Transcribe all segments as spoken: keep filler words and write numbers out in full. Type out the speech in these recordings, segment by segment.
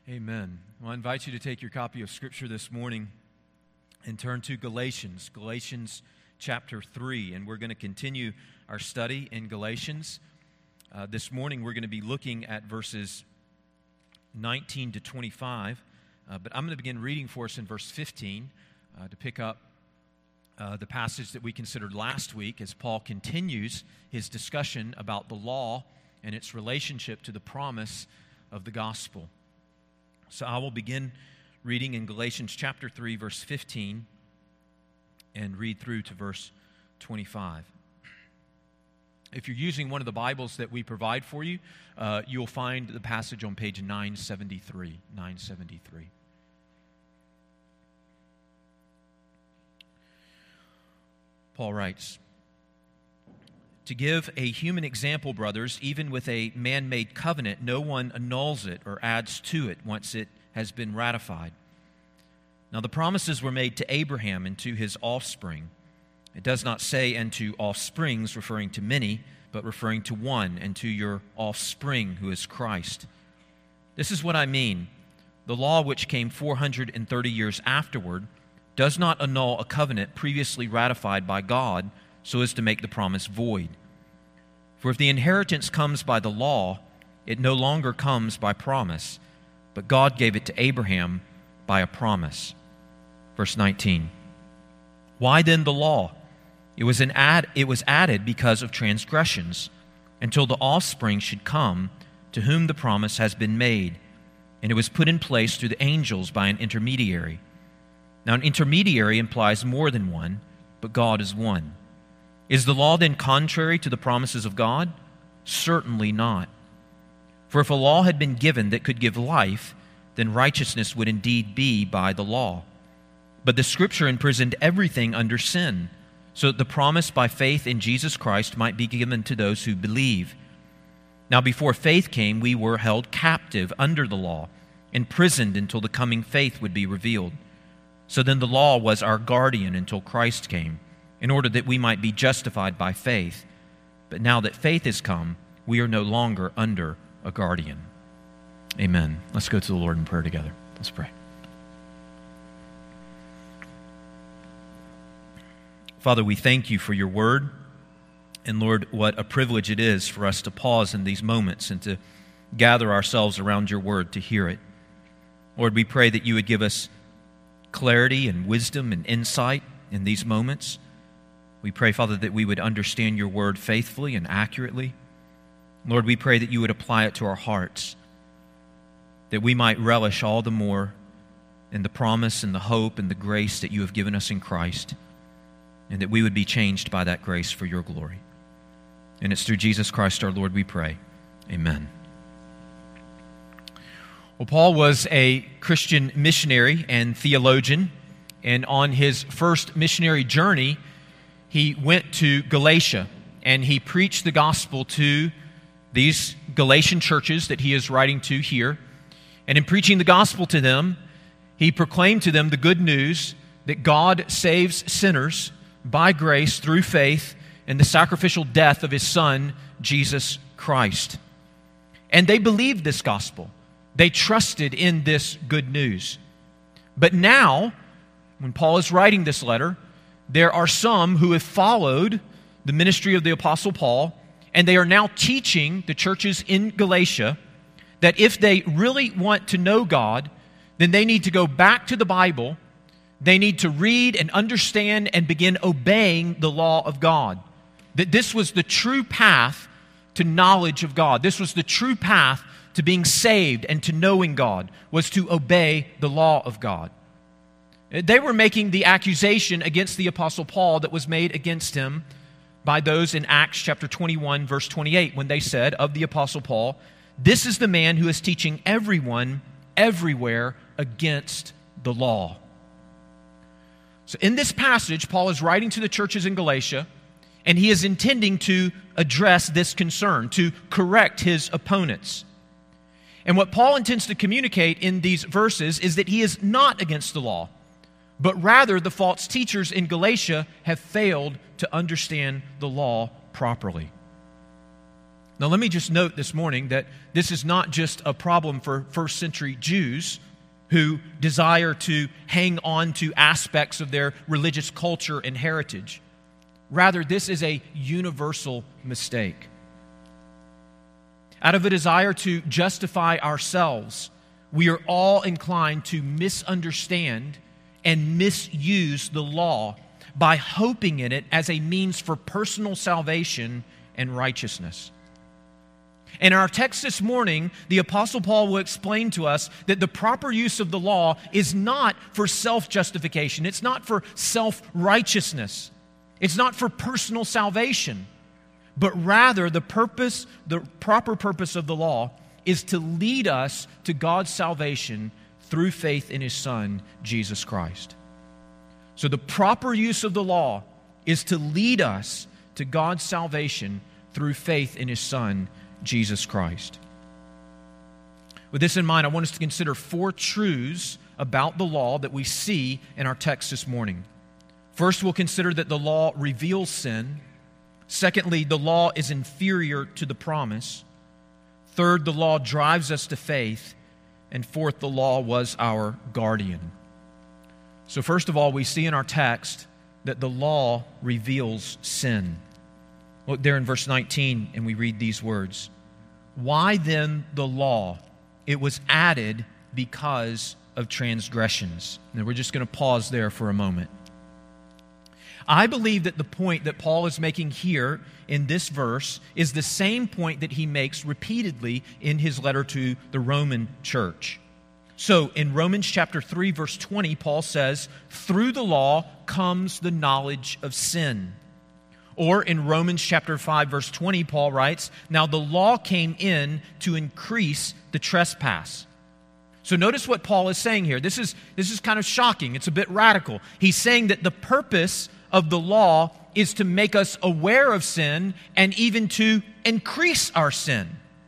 Amen. Well, I invite you to take your copy of Scripture this morning and turn to Galatians, Galatians chapter three. And we're going to continue our study in Galatians. Uh, this morning we're going to be looking at verses nineteen to twenty-five. Uh, but I'm going to begin reading for us in verse fifteen uh, to pick up uh, the passage that we considered last week as Paul continues his discussion about the law and its relationship to the promise of the gospel. So I will begin reading in Galatians chapter three, verse fifteen, and read through to verse twenty-five. If you're using one of the Bibles that we provide for you, uh, you'll find the passage on page nine seventy-three. nine seventy-three. Paul writes, "To give a human example, brothers, even with a man-made covenant, no one annuls it or adds to it once it has been ratified. Now the promises were made to Abraham and to his offspring. It does not say, and to offsprings, referring to many, but referring to one, and to your offspring, who is Christ. This is what I mean. The law, which came four hundred thirty years afterward, does not annul a covenant previously ratified by God, so as to make the promise void. For if the inheritance comes by the law, it no longer comes by promise, but God gave it to Abraham by a promise." Verse nineteen. "Why then the law? It was, an ad, it was added because of transgressions, until the offspring should come, to whom the promise has been made, and it was put in place through the angels by an intermediary. Now an intermediary implies more than one, but God is one. Is the law then contrary to the promises of God? Certainly not. For if a law had been given that could give life, then righteousness would indeed be by the law. But the Scripture imprisoned everything under sin, so that the promise by faith in Jesus Christ might be given to those who believe. Now before faith came, we were held captive under the law, imprisoned until the coming faith would be revealed. So then the law was our guardian until Christ came, in order that we might be justified by faith. But now that faith has come, we are no longer under a guardian." Amen. Let's go to the Lord in prayer together. Let's pray. Father, we thank you for your word. And Lord, what a privilege it is for us to pause in these moments and to gather ourselves around your word to hear it. Lord, we pray that you would give us clarity and wisdom and insight in these moments. We pray, Father, that we would understand your word faithfully and accurately. Lord, we pray that you would apply it to our hearts, that we might relish all the more in the promise and the hope and the grace that you have given us in Christ, and that we would be changed by that grace for your glory. And it's through Jesus Christ our Lord we pray. Amen. Well, Paul was a Christian missionary and theologian, and on his first missionary journey, he went to Galatia, and he preached the gospel to these Galatian churches that he is writing to here. And in preaching the gospel to them, he proclaimed to them the good news that God saves sinners by grace through faith in the sacrificial death of his Son, Jesus Christ. And they believed this gospel. They trusted in this good news. But now, when Paul is writing this letter, there are some who have followed the ministry of the Apostle Paul, and they are now teaching the churches in Galatia that if they really want to know God, then they need to go back to the Bible, they need to read and understand and begin obeying the law of God. That this was the true path to knowledge of God. This was the true path to being saved and to knowing God, was to obey the law of God. They were making the accusation against the Apostle Paul that was made against him by those in Acts chapter twenty-one, verse twenty-eight, when they said of the Apostle Paul, "This is the man who is teaching everyone, everywhere, against the law." So in this passage, Paul is writing to the churches in Galatia, and he is intending to address this concern, to correct his opponents. And what Paul intends to communicate in these verses is that he is not against the law, but rather the false teachers in Galatia have failed to understand the law properly. Now, let me just note this morning that this is not just a problem for first century Jews who desire to hang on to aspects of their religious culture and heritage. Rather, this is a universal mistake. Out of a desire to justify ourselves, we are all inclined to misunderstand and misuse the law by hoping in it as a means for personal salvation and righteousness. In our text this morning, the Apostle Paul will explain to us that the proper use of the law is not for self-justification. It's not for self-righteousness. It's not for personal salvation. But rather, the purpose, the proper purpose of the law is to lead us to God's salvation through faith in His Son, Jesus Christ. So the proper use of the law is to lead us to God's salvation through faith in His Son, Jesus Christ. With this in mind, I want us to consider four truths about the law that we see in our text this morning. First, we'll consider that the law reveals sin. Secondly, the law is inferior to the promise. Third, the law drives us to faith. And fourth, the law was our guardian. So first of all, we see in our text that the law reveals sin. Look there in verse nineteen, and we read these words. Why then the law? It was added because of transgressions. Now we're just going to pause there for a moment. I believe that the point that Paul is making here in this verse is the same point that he makes repeatedly in his letter to the Roman church. So in Romans chapter three, verse twenty, Paul says, through the law comes the knowledge of sin. Or in Romans chapter five, verse twenty, Paul writes, now the law came in to increase the trespass. So notice what Paul is saying here. This is, this is kind of shocking. It's a bit radical. He's saying that the purpose of the law is to make us aware of sin and even to increase our sin.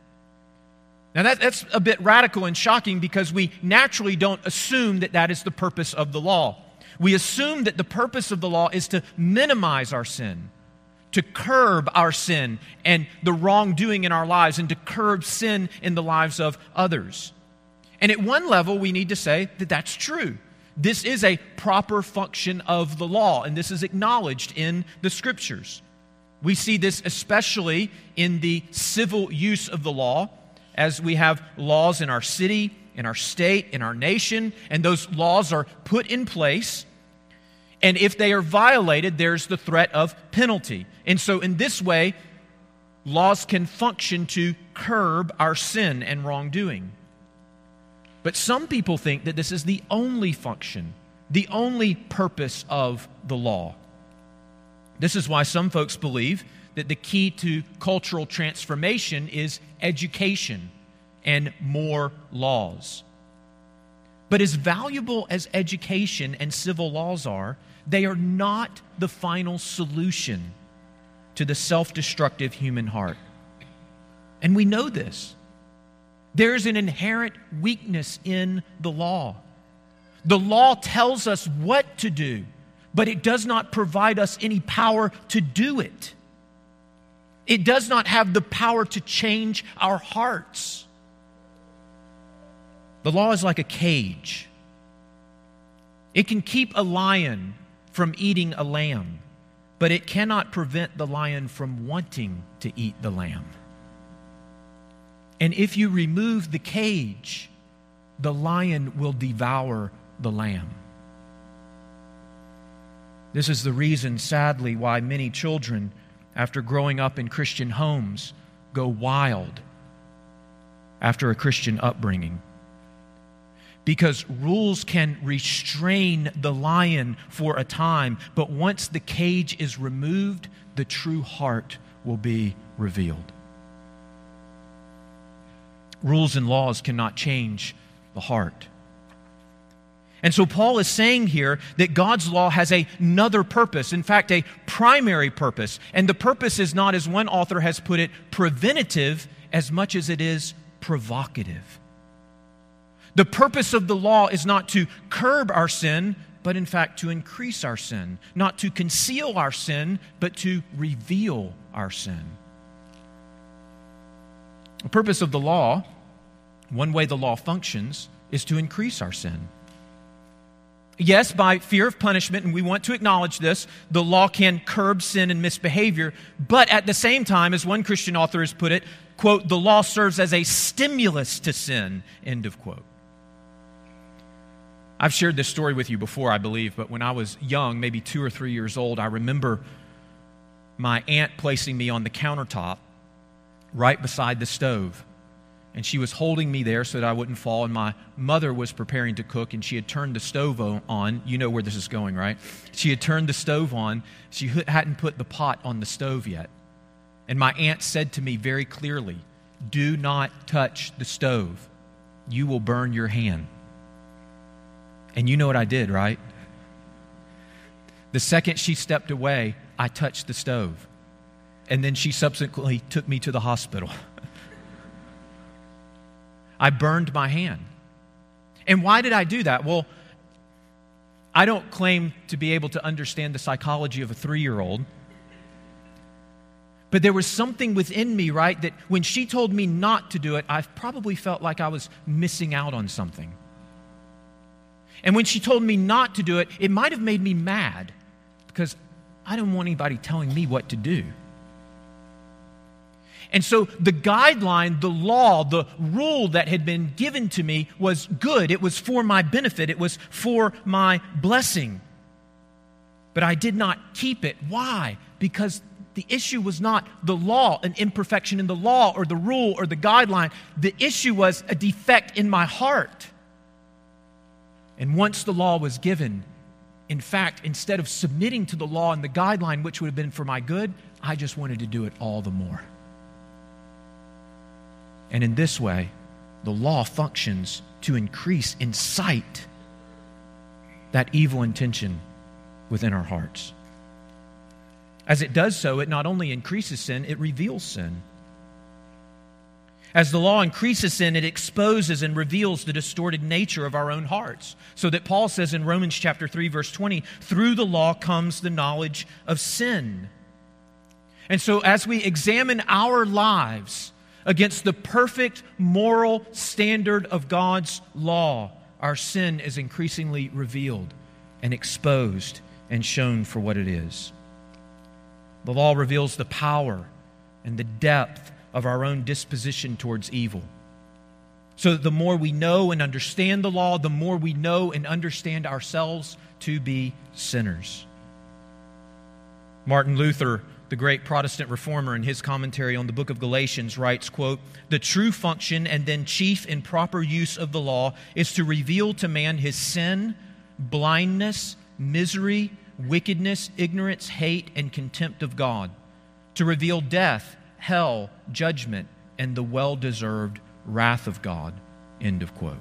Now that, that's a bit radical and shocking because we naturally don't assume that that is the purpose of the law. We assume that the purpose of the law is to minimize our sin, to curb our sin and the wrongdoing in our lives, and to curb sin in the lives of others. And at one level, we need to say that that's true. This is a proper function of the law, and this is acknowledged in the Scriptures. We see this especially in the civil use of the law, as we have laws in our city, in our state, in our nation, and those laws are put in place. And if they are violated, there's the threat of penalty. And so in this way, laws can function to curb our sin and wrongdoing. But some people think that this is the only function, the only purpose of the law. This is why some folks believe that the key to cultural transformation is education and more laws. But as valuable as education and civil laws are, they are not the final solution to the self-destructive human heart. And we know this. There is an inherent weakness in the law. The law tells us what to do, but it does not provide us any power to do it. It does not have the power to change our hearts. The law is like a cage. It can keep a lion from eating a lamb, but it cannot prevent the lion from wanting to eat the lamb. And if you remove the cage, the lion will devour the lamb. This is the reason, sadly, why many children, after growing up in Christian homes, go wild after a Christian upbringing. Because rules can restrain the lion for a time, but once the cage is removed, the true heart will be revealed. Rules and laws cannot change the heart. And so Paul is saying here that God's law has another purpose, in fact, a primary purpose. And the purpose is not, as one author has put it, preventative as much as it is provocative. The purpose of the law is not to curb our sin, but in fact to increase our sin. Not to conceal our sin, but to reveal our sin. The purpose of the law, one way the law functions, is to increase our sin. Yes, by fear of punishment, and we want to acknowledge this, the law can curb sin and misbehavior, but at the same time, as one Christian author has put it, quote, the law serves as a stimulus to sin, end of quote. I've shared this story with you before, I believe, but when I was young, maybe two or three years old, I remember my aunt placing me on the countertop right beside the stove. And she was holding me there so that I wouldn't fall. And my mother was preparing to cook, and she had turned the stove on. You know where this is going, right? She had turned the stove on. She hadn't put the pot on the stove yet. And my aunt said to me very clearly, "Do not touch the stove. You will burn your hand." And you know what I did, right? The second she stepped away, I touched the stove. And then she subsequently took me to the hospital. I burned my hand. And why did I do that? Well, I don't claim to be able to understand the psychology of a three-year-old. But there was something within me, right, that when she told me not to do it, I probably felt like I was missing out on something. And when she told me not to do it, it might have made me mad because I didn't want anybody telling me what to do. And so the guideline, the law, the rule that had been given to me was good. It was for my benefit. It was for my blessing. But I did not keep it. Why? Because the issue was not the law, an imperfection in the law or the rule or the guideline. The issue was a defect in my heart. And once the law was given, in fact, instead of submitting to the law and the guideline, which would have been for my good, I just wanted to do it all the more. And in this way, the law functions to increase, incite that evil intention within our hearts. As it does so, it not only increases sin, it reveals sin. As the law increases sin, it exposes and reveals the distorted nature of our own hearts. So that Paul says in Romans chapter three, verse twenty, through the law comes the knowledge of sin. And so as we examine our lives against the perfect moral standard of God's law, our sin is increasingly revealed and exposed and shown for what it is. The law reveals the power and the depth of our own disposition towards evil. So that the more we know and understand the law, the more we know and understand ourselves to be sinners. Martin Luther, the great Protestant reformer, in his commentary on the book of Galatians writes, quote, "The true function and then chief and proper use of the law is to reveal to man his sin, blindness, misery, wickedness, ignorance, hate, and contempt of God, to reveal death, hell, judgment, and the well-deserved wrath of God." End of quote.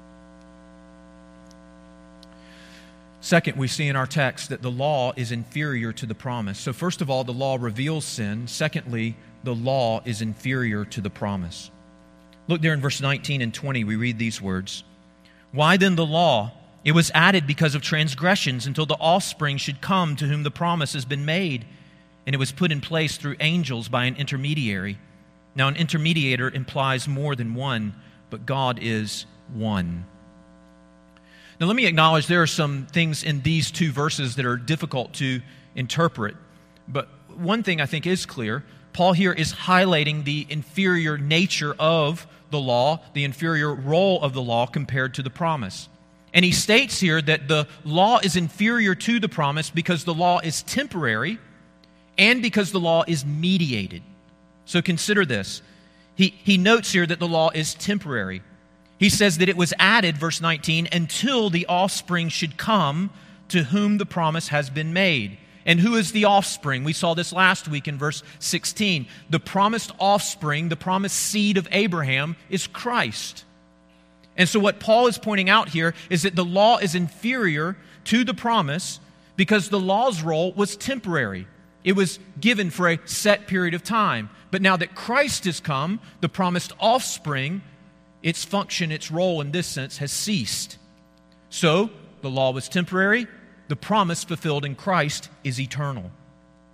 Second, we see in our text that the law is inferior to the promise. So first of all, the law reveals sin. Secondly, the law is inferior to the promise. Look there in verse nineteen and twenty, we read these words. "Why then the law? It was added because of transgressions until the offspring should come to whom the promise has been made. And it was put in place through angels by an intermediary. Now an intermediator implies more than one, but God is one." Now let me acknowledge there are some things in these two verses that are difficult to interpret. But one thing I think is clear. Paul here is highlighting the inferior nature of the law, the inferior role of the law compared to the promise. And he states here that the law is inferior to the promise because the law is temporary and because the law is mediated. So consider this. He, he notes here that the law is temporary. He says that it was added, verse nineteen, until the offspring should come to whom the promise has been made. And who is the offspring? We saw this last week in verse sixteen. The promised offspring, the promised seed of Abraham, is Christ. And so what Paul is pointing out here is that the law is inferior to the promise because the law's role was temporary. It was given for a set period of time. But now that Christ has come, the promised offspring, its function, its role in this sense has ceased. So, the law was temporary. The promise fulfilled in Christ is eternal.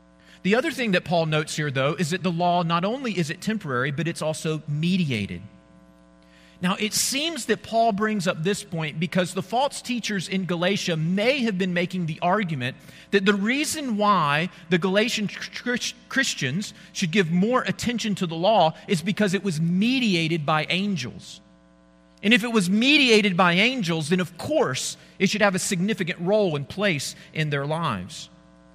The other thing that Paul notes here, though, is that the law, not only is it temporary, but it's also mediated. Now, it seems that Paul brings up this point because the false teachers in Galatia may have been making the argument that the reason why the Galatian Christians should give more attention to the law is because it was mediated by angels. And if it was mediated by angels, then of course it should have a significant role and place in their lives.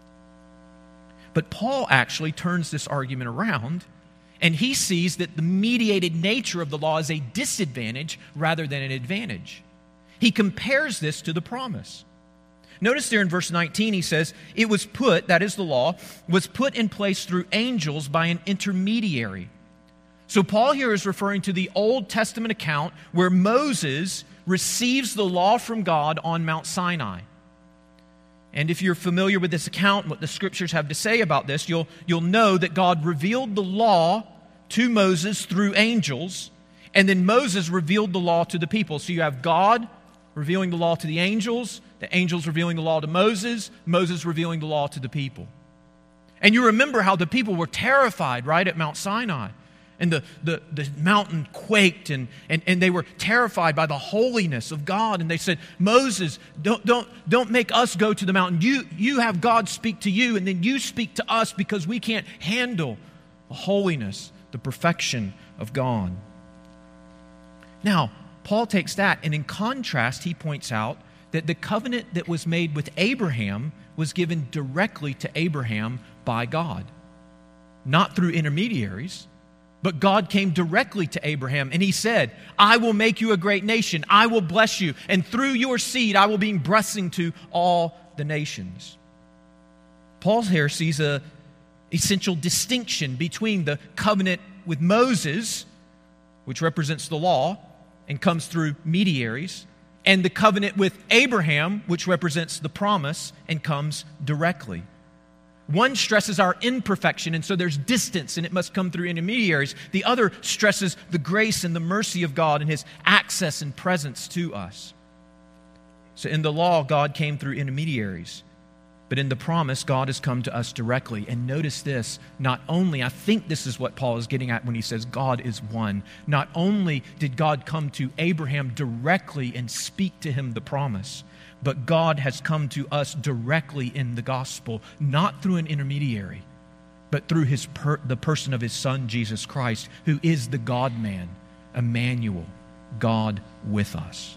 But Paul actually turns this argument around, and he sees that the mediated nature of the law is a disadvantage rather than an advantage. He compares this to the promise. Notice there in verse nineteen, he says, it was put, that is the law, was put in place through angels by an intermediary. So Paul here is referring to the Old Testament account where Moses receives the law from God on Mount Sinai. And if you're familiar with this account and what the Scriptures have to say about this, you'll, you'll know that God revealed the law to Moses through angels, and then Moses revealed the law to the people. So you have God revealing the law to the angels, the angels revealing the law to Moses, Moses revealing the law to the people. And you remember how the people were terrified, right, at Mount Sinai. And the, the, the mountain quaked, and, and, and they were terrified by the holiness of God. And they said, Moses, don't, don't, don't make us go to the mountain. You, you have God speak to you, and then you speak to us because we can't handle the holiness, the perfection of God. Now, Paul takes that, and in contrast, he points out that the covenant that was made with Abraham was given directly to Abraham by God. Not through intermediaries, but God came directly to Abraham, and he said, I will make you a great nation. I will bless you, and through your seed I will be a blessing to all the nations. Paul here sees an essential distinction between the covenant with Moses, which represents the law and comes through mediaries, and the covenant with Abraham, which represents the promise and comes directly. One stresses our imperfection, and so there's distance, and it must come through intermediaries. The other stresses the grace and the mercy of God and His access and presence to us. So in the law, God came through intermediaries. But in the promise, God has come to us directly. And notice this, not only, I think this is what Paul is getting at when he says God is one. Not only did God come to Abraham directly and speak to him the promise, but God has come to us directly in the gospel, not through an intermediary, but through his per- the person of His Son, Jesus Christ, who is the God-man, Emmanuel, God with us.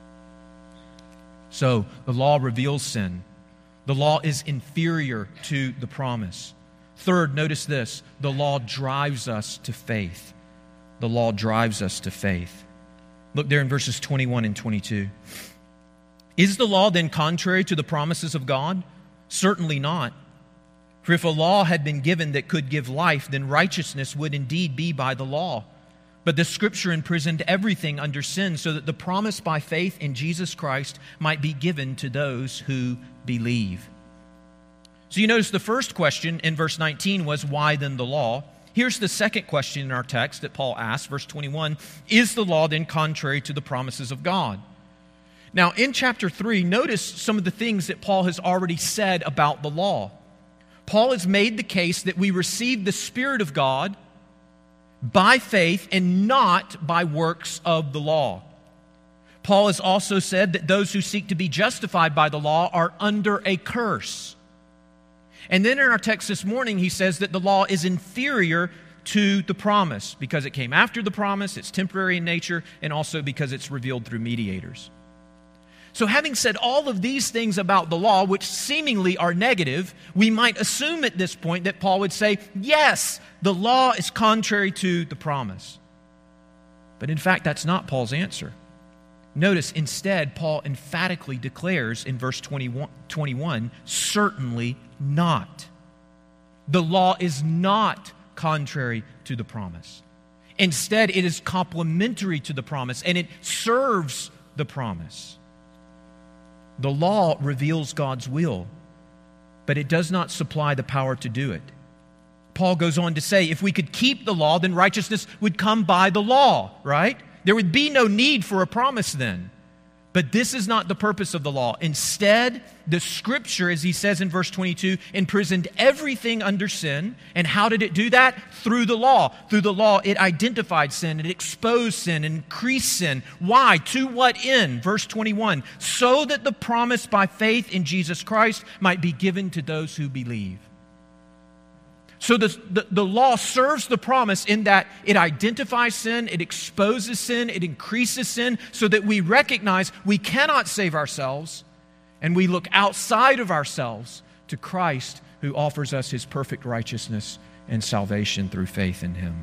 So, the law reveals sin. The law is inferior to the promise. Third, notice this, the law drives us to faith. The law drives us to faith. Look there in verses twenty-one and twenty-two. Is the law then contrary to the promises of God? Certainly not. For if a law had been given that could give life, then righteousness would indeed be by the law. But the Scripture imprisoned everything under sin, so that the promise by faith in Jesus Christ might be given to those who believe. So you notice the first question in verse nineteen was, why then the law? Here's the second question in our text that Paul asked, verse twenty-one. Is the law then contrary to the promises of God? Now, in chapter three, notice some of the things that Paul has already said about the law. Paul has made the case that we receive the Spirit of God by faith and not by works of the law. Paul has also said that those who seek to be justified by the law are under a curse. And then in our text this morning, he says that the law is inferior to the promise because it came after the promise, it's temporary in nature, and also because it's revealed through mediators. So having said all of these things about the law, which seemingly are negative, we might assume at this point that Paul would say, yes, the law is contrary to the promise. But in fact, that's not Paul's answer. Notice, instead, Paul emphatically declares in verse twenty-one, twenty-one, certainly not. The law is not contrary to the promise. Instead, it is complementary to the promise, and it serves the promise. The law reveals God's will, but it does not supply the power to do it. Paul goes on to say, if we could keep the law, then righteousness would come by the law, right? There would be no need for a promise then. But this is not the purpose of the law. Instead, the Scripture, as he says in verse twenty-two, imprisoned everything under sin. And how did it do that? Through the law. Through the law, it identified sin, it exposed sin, increased sin. Why? To what end? Verse twenty-one, so that the promise by faith in Jesus Christ might be given to those who believe. So the, the, the law serves the promise in that it identifies sin, it exposes sin, it increases sin, so that we recognize we cannot save ourselves, and we look outside of ourselves to Christ, who offers us His perfect righteousness and salvation through faith in Him.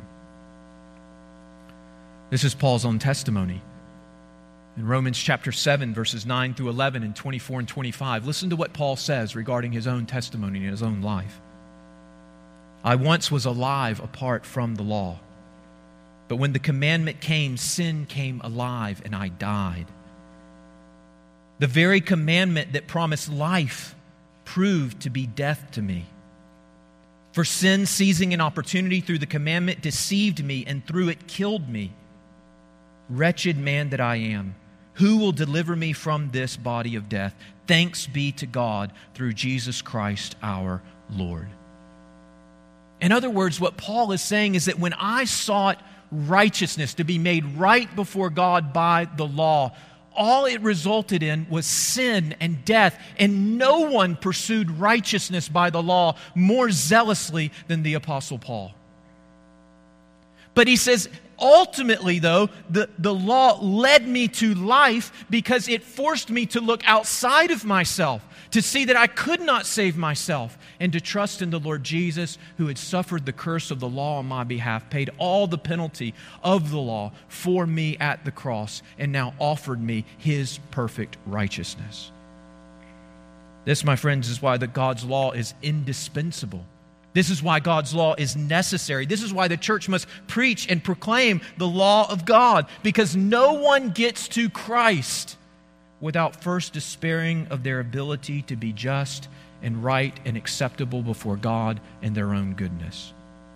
This is Paul's own testimony. In Romans chapter seven, verses nine through eleven and twenty-four and twenty-five, listen to what Paul says regarding his own testimony in his own life. I once was alive apart from the law, but when the commandment came, sin came alive and I died. The very commandment that promised life proved to be death to me. For sin, seizing an opportunity through the commandment, deceived me and through it killed me. Wretched man that I am, who will deliver me from this body of death? Thanks be to God through Jesus Christ our Lord. In other words, what Paul is saying is that when I sought righteousness to be made right before God by the law, all it resulted in was sin and death, and no one pursued righteousness by the law more zealously than the Apostle Paul. But he says, ultimately, though, the, the law led me to life because it forced me to look outside of myself, to see that I could not save myself, and to trust in the Lord Jesus, who had suffered the curse of the law on my behalf, paid all the penalty of the law for me at the cross, and now offered me His perfect righteousness. This, my friends, is why the God's law is indispensable. This is why God's law is necessary. This is why the church must preach and proclaim the law of God, because no one gets to Christ without first despairing of their ability to be just and right and acceptable before God in their own goodness.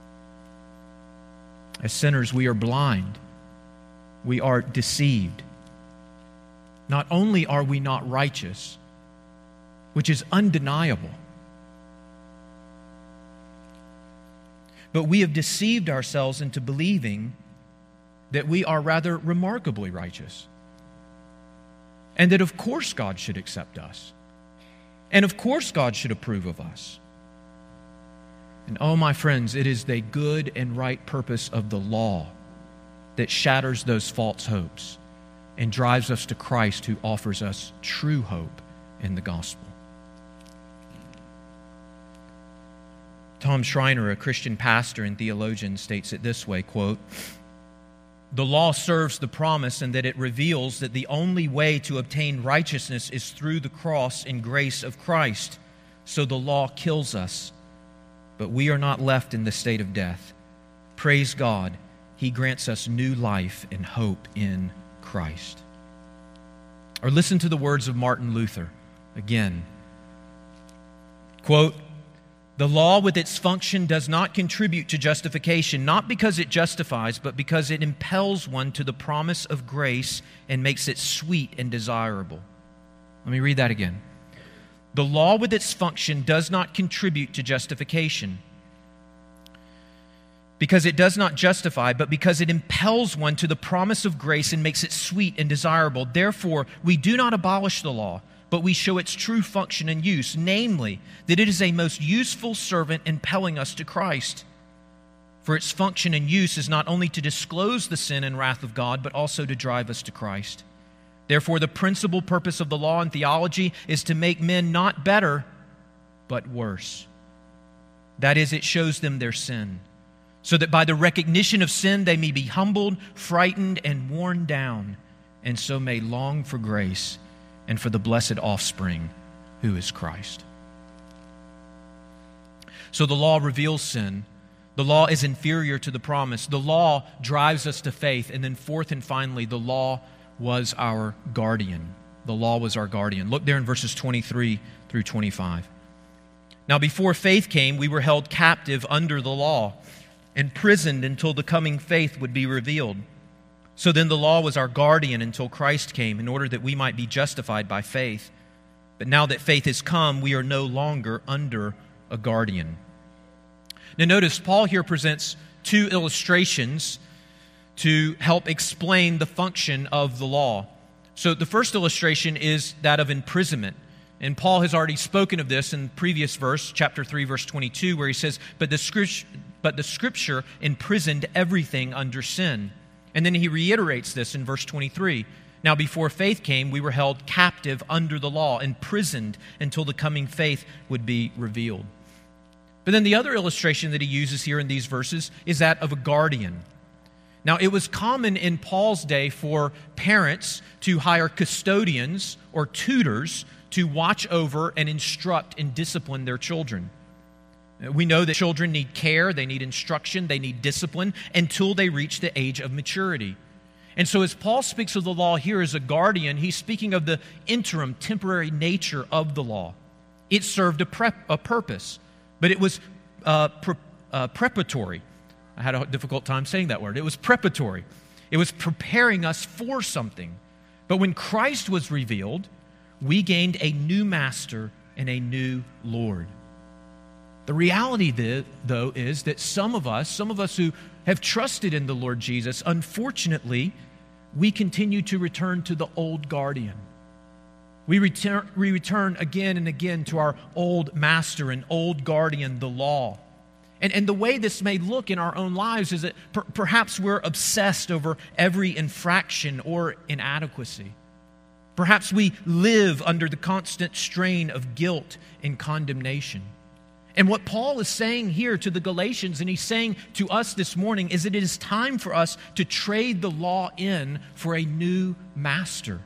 As sinners, we are blind. We are deceived. Not only are we not righteous, which is undeniable, but we have deceived ourselves into believing that we are rather remarkably righteous, and that of course God should accept us, and of course God should approve of us. And oh, my friends, it is the good and right purpose of the law that shatters those false hopes and drives us to Christ, who offers us true hope in the gospel. Tom Schreiner, a Christian pastor and theologian, states it this way, quote, "The law serves the promise in that it reveals that the only way to obtain righteousness is through the cross and grace of Christ. So the law kills us, but we are not left in the state of death. Praise God, He grants us new life and hope in Christ." Or listen to the words of Martin Luther again. Quote, "The law with its function does not contribute to justification, not because it justifies, but because it impels one to the promise of grace and makes it sweet and desirable." Let me read that again. The law with its function does not contribute to justification, because it does not justify, but because it impels one to the promise of grace and makes it sweet and desirable. Therefore, we do not abolish the law, but we show its true function and use, namely, that it is a most useful servant impelling us to Christ. For its function and use is not only to disclose the sin and wrath of God, but also to drive us to Christ. Therefore, the principal purpose of the law and theology is to make men not better, but worse. That is, it shows them their sin, so that by the recognition of sin they may be humbled, frightened, and worn down, and so may long for grace and for the blessed offspring who is Christ. So the law reveals sin. The law is inferior to the promise. The law drives us to faith. And then fourth and finally, the law was our guardian. The law was our guardian. Look there in verses twenty-three through twenty-five. Now before faith came, we were held captive under the law, imprisoned until the coming faith would be revealed. So then the law was our guardian until Christ came, in order that we might be justified by faith. But now that faith has come, we are no longer under a guardian. Now notice, Paul here presents two illustrations to help explain the function of the law. So the first illustration is that of imprisonment. And Paul has already spoken of this in the previous verse, chapter three, verse twenty-two, where he says, But the scripture, but the scripture imprisoned everything under sin. And then he reiterates this in verse twenty-three. Now before faith came, we were held captive under the law, imprisoned until the coming faith would be revealed. But then the other illustration that he uses here in these verses is that of a guardian. Now it was common in Paul's day for parents to hire custodians or tutors to watch over and instruct and discipline their children. We know that children need care, they need instruction, they need discipline until they reach the age of maturity. And so as Paul speaks of the law here as a guardian, he's speaking of the interim, temporary nature of the law. It served a, prep, a purpose, but it was uh, pre, uh, preparatory. I had a difficult time saying that word. It was preparatory. It was preparing us for something. But when Christ was revealed, we gained a new master and a new Lord. The reality, though, is that some of us, some of us who have trusted in the Lord Jesus, unfortunately, we continue to return to the old guardian. We return, we return again and again to our old master and old guardian, the law. And, and the way this may look in our own lives is that per, perhaps we're obsessed over every infraction or inadequacy. Perhaps we live under the constant strain of guilt and condemnation. And what Paul is saying here to the Galatians, and he's saying to us this morning, is that it is time for us to trade the law in for a new master.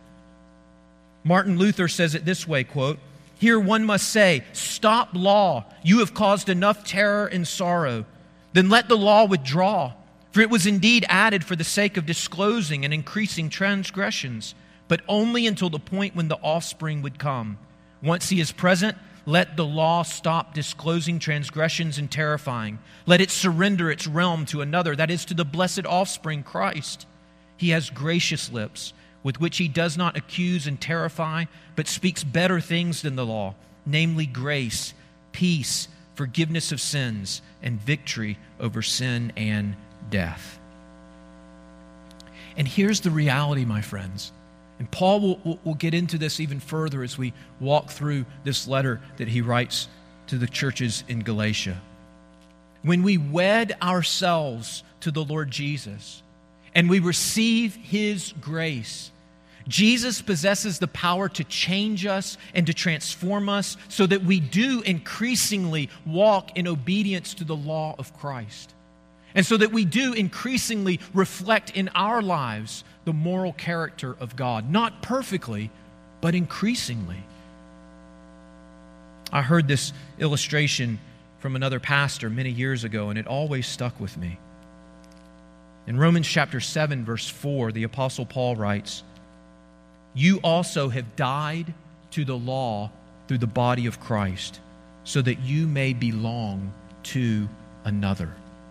Martin Luther says it this way, quote, "Here one must say, stop law, you have caused enough terror and sorrow. Then let the law withdraw, for it was indeed added for the sake of disclosing and increasing transgressions, but only until the point when the offspring would come. Once he is present, let the law stop disclosing transgressions and terrifying. Let it surrender its realm to another, that is, to the blessed offspring, Christ. He has gracious lips, with which he does not accuse and terrify, but speaks better things than the law, namely grace, peace, forgiveness of sins, and victory over sin and death." And here's the reality, my friends. And Paul will, will, will get into this even further as we walk through this letter that he writes to the churches in Galatia. When we wed ourselves to the Lord Jesus and we receive his grace, Jesus possesses the power to change us and to transform us so that we do increasingly walk in obedience to the law of Christ. And so that we do increasingly reflect in our lives the moral character of God. Not perfectly, but increasingly. I heard this illustration from another pastor many years ago, and it always stuck with me. In Romans chapter seven, verse four, the Apostle Paul writes, "You also have died to the law through the body of Christ, so that you may belong to another."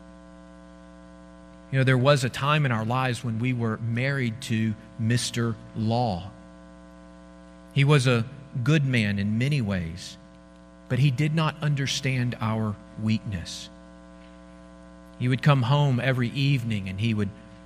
You know, there was a time in our lives when we were married to Mister Law. He was a good man in many ways, but he did not understand our weakness. He would come home every evening and he would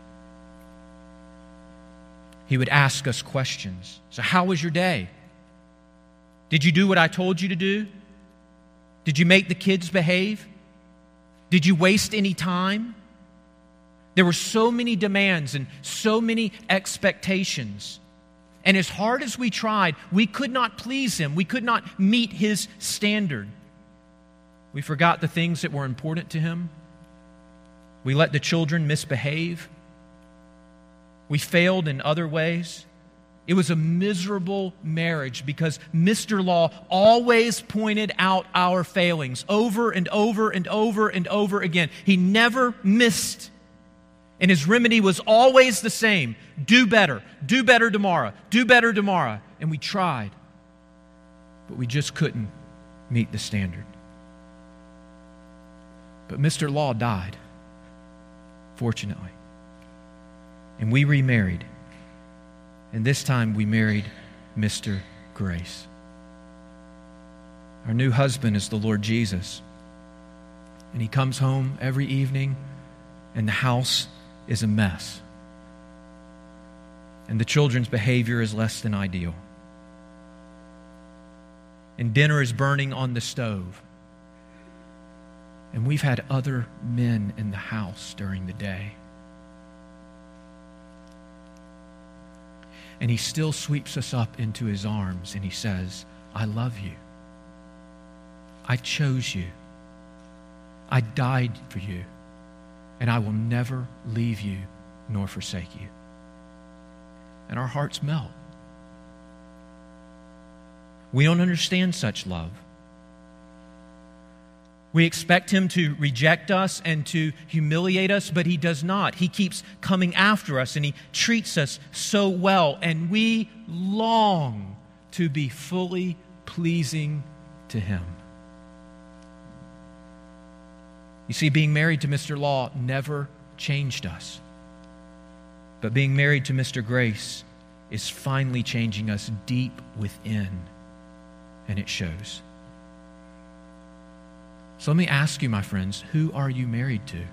he would ask us questions. So how was your day? Did you do what I told you to do? Did you make the kids behave? Did you waste any time? There were so many demands and so many expectations. And as hard as we tried, we could not please him. We could not meet his standard. We forgot the things that were important to him. We let the children misbehave. We failed in other ways. It was a miserable marriage because Mister Law always pointed out our failings over and over and over and over again. He never missed. And his remedy was always the same. Do better. Do better tomorrow. Do better tomorrow. And we tried. But we just couldn't meet the standard. But Mister Law died, fortunately. And we remarried. And this time we married Mister Grace. Our new husband is the Lord Jesus. And he comes home every evening, and the house is a mess. And the children's behavior is less than ideal. And dinner is burning on the stove. And we've had other men in the house during the day. And he still sweeps us up into his arms and he says, I love you. I chose you. I died for you. And I will never leave you nor forsake you. And our hearts melt. We don't understand such love. We expect him to reject us and to humiliate us, but he does not. He keeps coming after us and he treats us so well, and we long to be fully pleasing to him. You see, being married to Mister Law never changed us. But being married to Mister Grace is finally changing us deep within, and it shows. So let me ask you, my friends, who are you married to?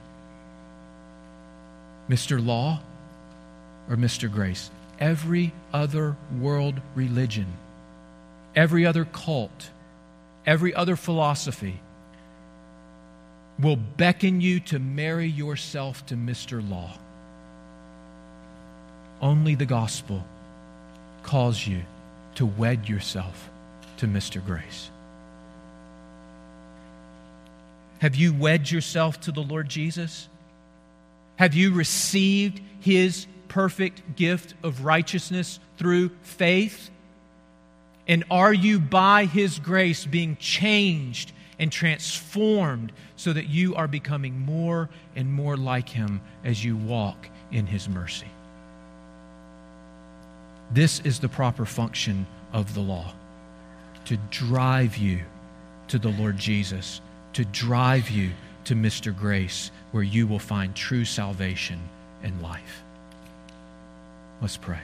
Mister Law or Mister Grace? Every other world religion, every other cult, every other philosophy will beckon you to marry yourself to Mister Law. Only the gospel calls you to wed yourself to Mister Grace. Have you wed yourself to the Lord Jesus? Have you received his perfect gift of righteousness through faith? And are you by his grace being changed and transformed so that you are becoming more and more like him as you walk in his mercy? This is the proper function of the law, to drive you to the Lord Jesus, to drive you to Mister Grace, where you will find true salvation and life. Let's pray.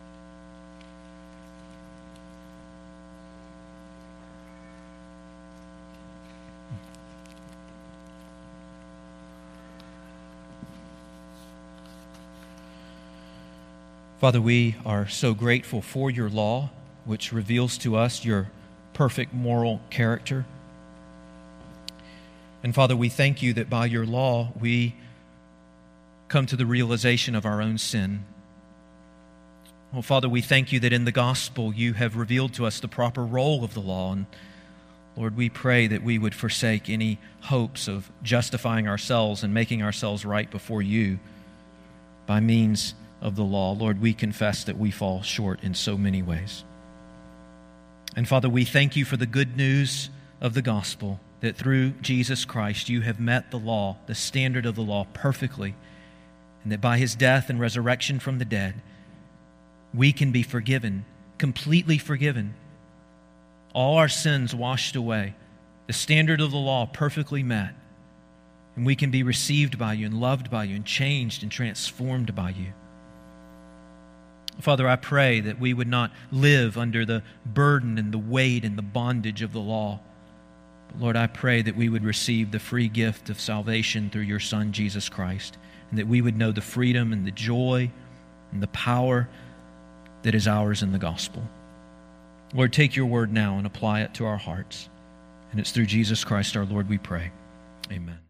Father, we are so grateful for your law, which reveals to us your perfect moral character. And Father, we thank you that by your law we come to the realization of our own sin. Well, Father, we thank you that in the gospel you have revealed to us the proper role of the law. And Lord, we pray that we would forsake any hopes of justifying ourselves and making ourselves right before you by means of the law. Lord, we confess that we fall short in so many ways. And Father, we thank you for the good news of the gospel, that through Jesus Christ you have met the law, the standard of the law, perfectly, and that by his death and resurrection from the dead, we can be forgiven, completely forgiven, all our sins washed away, the standard of the law perfectly met, and we can be received by you and loved by you and changed and transformed by you. Father, I pray that we would not live under the burden and the weight and the bondage of the law. But Lord, I pray that we would receive the free gift of salvation through your Son, Jesus Christ, and that we would know the freedom and the joy and the power that is ours in the gospel. Lord, take your word now and apply it to our hearts. And it's through Jesus Christ our Lord we pray. Amen.